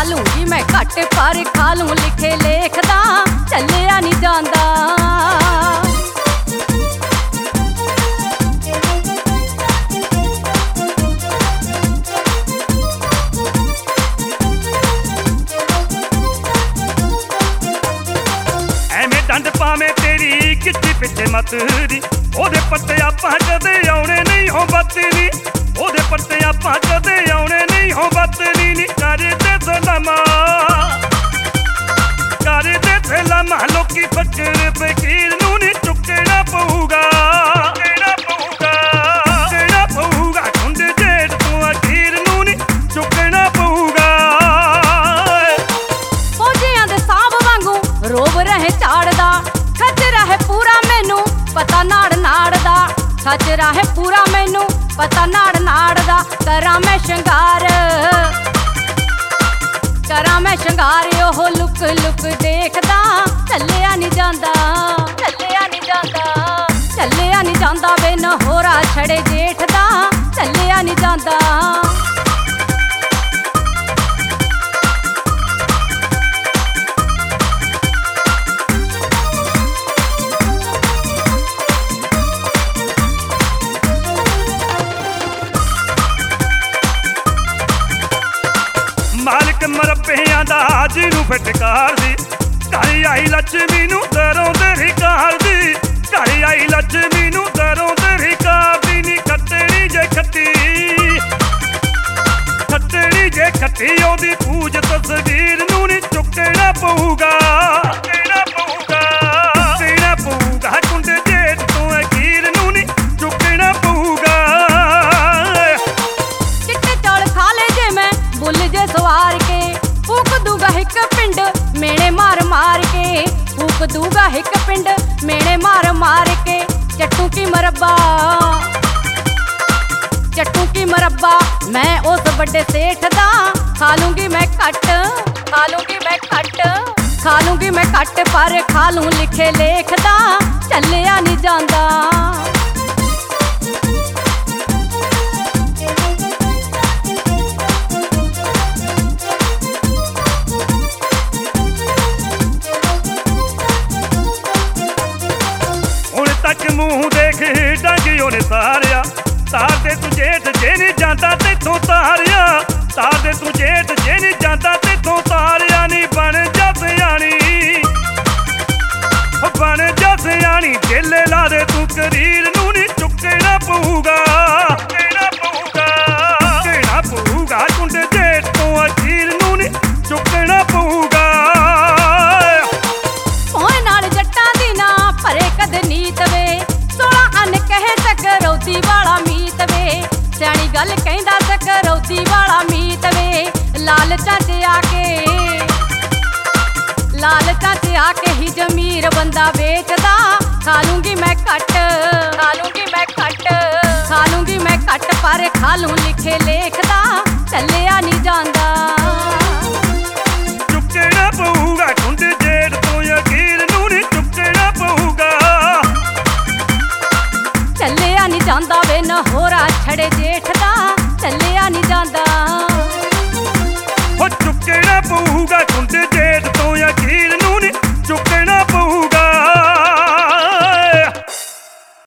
लूंगी मैं घट पर खा लूं लिखे लेखदा चलिया नहीं जांदा। ਐਵੇਂ ਡੰਡ ਪਾਵੇਂ ਤੇਰੀ ਕਿੱਥੇ ਪਿੱਛੇ ਮਤਰੀ ਉਹਦੇ ਪੱਤੇ ਆਪਾਂ ਕਦੇ ਆਉਣੇ ਨਹੀਂ ਹੋ ਬੱਤਨੀ ਉਹਦੇ ਪੱਤੇ ਆਪਾਂ ਕਦੇ ਆਉਣੇ ਨਹੀਂ ਹੋ ਬੱਤਨੀ ਨੀ ਕਰਦੇ ਸਲਾਮਾ ਲੋਕੀ ਫਕਰ ਫਕੀਰ ਨੂੰ ਨੀ ਚੁੱਕਣਾ ਪਊਗਾ ਚੁੱਕਣਾ ਪਊਗਾ ਕੁੰਡ ਜੇਠ ਤੋਂ ਅਖੀਰ ਨੂੰ ਨੀ ਚੁੱਕਣਾ ਪਊਗਾ। ਫੌਜੀਆਂ ਦੇ ਸਾਬ ਵਾਂਗੂ ਰੋਬ ਰਹੇ ਝਾੜਦਾ ਖਚਰਾ ਹੈ ਪੂਰਾ ਮੈਨੂੰ ਪਤਾ ਨਾੜ ਨਾੜ ਦਾ ਖਚਰਾ ਹੈ ਪੂਰਾ ਮੈਨੂੰ ਪਤਾ ਨਾੜ ਨਾੜ ਦਾ। ਕਰਾਂ ਮੈਂ ਸ਼ਿੰਗਾਰ ਉਹ ਲੁਕ ਲੁਕ ਦੇਖਦਾ ਚੱਲਿਆ ਨਹੀਂ ਜਾਂਦਾ ਚੱਲਿਆ ਨਹੀਂ ਜਾਂਦਾ ਚੱਲਿਆ ਨਹੀਂ ਜਾਂਦਾ ਵੇ ਨਹੋਰਾ ਛੜੇ ਜੇਠ ਦਾ ਚੱਲਿਆ ਨਹੀਂ ਜਾਂਦਾ। ਮਾਲਕ ਮਰੱਬਿਆਂ ਦਾ ਜਿਹਨੂੰ ਫਟਕਾਰ ਦੀ ਘਰ ਆਈ ਲక్ష్ਮੀ ਨੂੰ ਦਰੋਂ ਦਰਿਕਾਰ ਦੀ ਘਰ ਆਈ ਲక్ష్ਮੀ ਨੂੰ ਦਰੋਂ ਦਰਿਕਾਰ ਦੀ ਨੀ ਖੱਟੜੀ ਜੇ ਖੱਟੀ ਉਹਦੀ ਪੂਜ ਤਸਵੀਰ ਨੂੰ ਨੀ ਚੁੱਕਣਾ ਪਊਗਾ ਚੁੱਕਣਾ ਪਊਗਾ ਕੁੰਡ ਜੇਠ ਤੋਂ ਅਖੀਰ ਨੂੰ ਨੀ ਚੁੱਕਣਾ ਪਊਗਾ। ਚਿੱਟੇ ਚੌਲ ਖਾ ਲੈ ਜੇ ਮੈਂ ਬੁੱਲ ਜੇ ਸਵਾਰ ਕੇ ਫੂਕ ਦੂਗਾ ਇੱਕ ਪਿੰਡ ਮੇਣੇ ਮਾਰ ਮਾਰ ਕੇ ਫੂਕ ਦੂਗਾ ਇੱਕ ਪਿੰਡ ਮੇਣੇ ਮਾਰ ਮਾਰ ਕੇ। ਚੱਟੂ ਕੀ ਮਰੱਬਾ ਮੈਂ ਉਸ ਵੱਡੇ ਸੇਠ ਦਾ ਖਾ ਲੂੰਗੀ ਮੈਂ ਘੱਟ ਖਾ ਲੂੰਗੀ ਮੈਂ ਘੱਟ ਪਰ ਖਾ ਲੂੰ ਲਿਖੇ ਲੇਖਦਾ ਚੱਲਿਆ ਨਹੀਂ ਜਾਂਦਾ। ਤੱਕ ਮੂੰਹ ਦੇਖ ਡੰਗ ਉਹਨੇ ਸਾਰਿਆ ਤਾਰ ਦੇ ਤੂੰ ਜੇਠ ਜੇ ਨਹੀਂ ਜਾਂਦਾ ਤੇਥੋਂ ਤਾਰਿਆ ਤਾਰ ਦੇ ਤੂੰ ਜੇਠ ਜੇ ਨਹੀਂ ਜਾਂਦਾ ਤੇਥੋਂ ਤਾਰਿਆ ਨੀ ਬਣ ਜਾ ਸਿਆਣੀ ਢੇਲੇ ਲਾ ਦੇ ਤੂੰ ਕਰੀਰ ਨੂੰ ਨੀ ਚੁੱਕਣਾ ਪਊਗਾ ਕੁੰਡ ਜੇਠ ਤੋਂ ਅਖੀਰ ਨੂੰ ਨੀ ਚੁੱਕਣਾ ਪਊਗਾ। ਓਏ ਨਾਲ ਜੱਟਾਂ ਦੀ ਨਾ ਭਰੇ ਕਦੇ ਨੀਤ ਵੇ 16 ਅੰਨ ਕਹੇ ਸਕਰੌਤੀ ਵਾਲਾ ਮੀਤ ਵੇ ਸਿਆਣੀ ਗੱਲ ਕਹਿੰਦਾ ਸਕਰੌਤੀ ਵਾਲਾ ਮੀਤ ਵੇ। ਲਾਲਚਾਂ 'ਚ ਆ ਕੇ ਹੀ ਜ਼ਮੀਰ ਬੰਦਾ ਵੇਚਦਾ ਖਾ ਲੂੰਗੀ ਮੈਂ ਘੱਟ ਪਰ ਖਾ ਲੂੰ ਲਿਖੇ ਲੇਖਦਾ ਚੱਲਿਆ ਨਹੀਂ ਜਾਂਦਾ। ਚੁੱਕਣਾ ਪਊਗਾ ਕੁੰਡ ਜੇਠ ਤੋਂ ਅਖੀਰ ਨੂੰ ਨੀ ਚੁੱਕਣਾ ਪਊਗਾ ਚੱਲਿਆ ਨਹੀਂ ਜਾਂਦਾ ਵੇ ਨਹੋਰਾ ਛੜੇ ਜੇਠ ਦਾ ਚੱਲਿਆ ਨਹੀਂ ਜਾਂਦਾ। ਹੋ ਚੁੱਕਣਾ ਪਊਗਾ